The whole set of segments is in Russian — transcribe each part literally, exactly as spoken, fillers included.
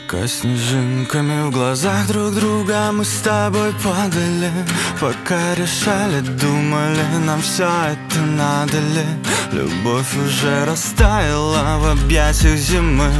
Пока снежинками в глазах друг друга мы с тобой падали, пока решали, думали, нам все это надо ли. Любовь уже растаяла в объятиях зимы,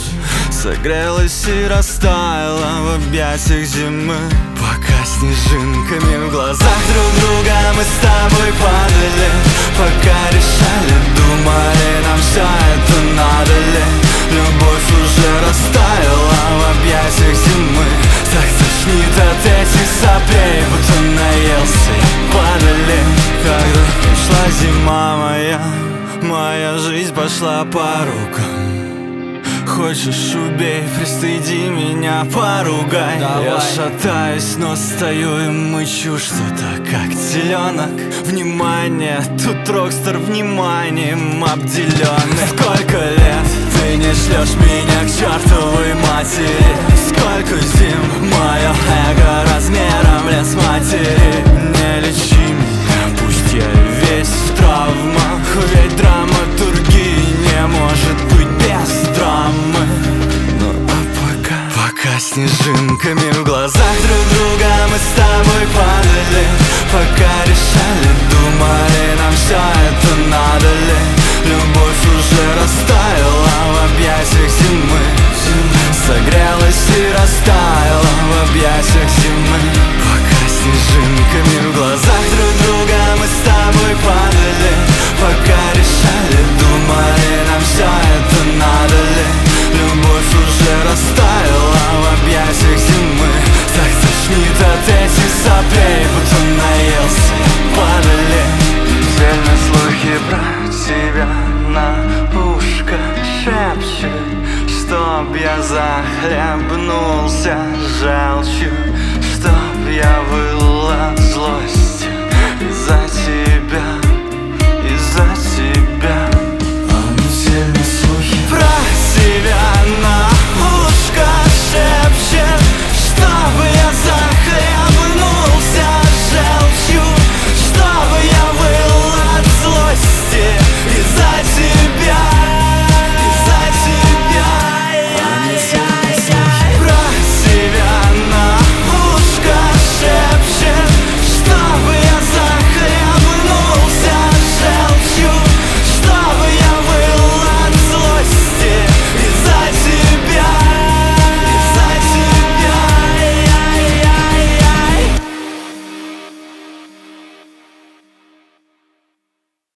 согрелась и растаяла в объятиях зимы. Пока снежинками в глазах друг друга мы с тобой падали, пока решали, думали, нам все это надо ли. Любовь уже растаяла в объятиях зимы, так тошнит от этих соплей, будто наелся и падали. Когда пришла зима моя, моя жизнь пошла по рукам. Хочешь убей, пристыди меня, поругай. Давай. Я шатаюсь, но стою и мычу что-то, как теленок. Внимание, тут рокстар вниманием обделенный. Сколько лет ты не шлешь меня к чертовой матери? Сколько зим мое эго размером лес матери? Не лечи меня, пусть я весь в травмах, ведь драматургии не может быть без драмы. Ну а пока, пока снежинками в глазах друг друга мы с тобой падали, пока решали, думали, нам все это надо ли. Любовь уже растаяла в объятиях зимы, согрелась и растаяла в объятиях зимы. Пока снежинками в глазах друг друга мы с тобой падали, пока решали, думали, нам все это надо ли. Любовь уже растаяла в объятиях зимы, так тошнит от этих соплей, будто наелся и падали. Сильные слухи про тебя на ушко шепчут, чтоб я захлебнулся желчью.